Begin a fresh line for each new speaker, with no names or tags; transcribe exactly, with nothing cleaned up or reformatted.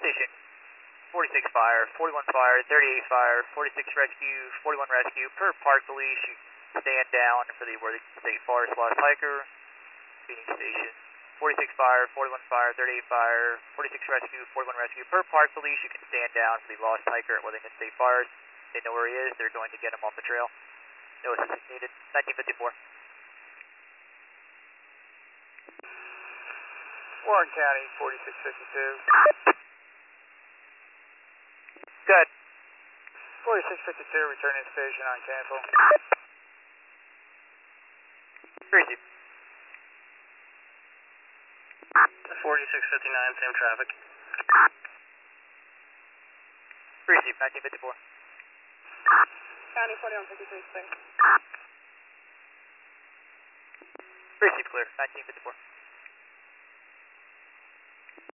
station. forty-six fire, forty-one fire, thirty-eight fire, forty-six rescue, forty-one rescue. Per Park Police, you stand down for the Worthington State Forest Lost Hiker. Feeding station. forty-six fire, forty-one fire, thirty-eight fire, forty-six rescue, forty-one rescue. Per Park Police, you can stand down for the Lost Hiker at Worthington State Forest. They know where he is. They're going to get him off the trail. No assistance needed. nineteen fifty-four.
Warren County, forty-six fifty-two.
Good.
forty-six fifty-two, returning to station on cancel.
Receive.
forty-six fifty-nine, same traffic.
Receive, nineteen fifty-four.
County forty-one fifty-three, clear.
Receive, clear, nineteen fifty-four.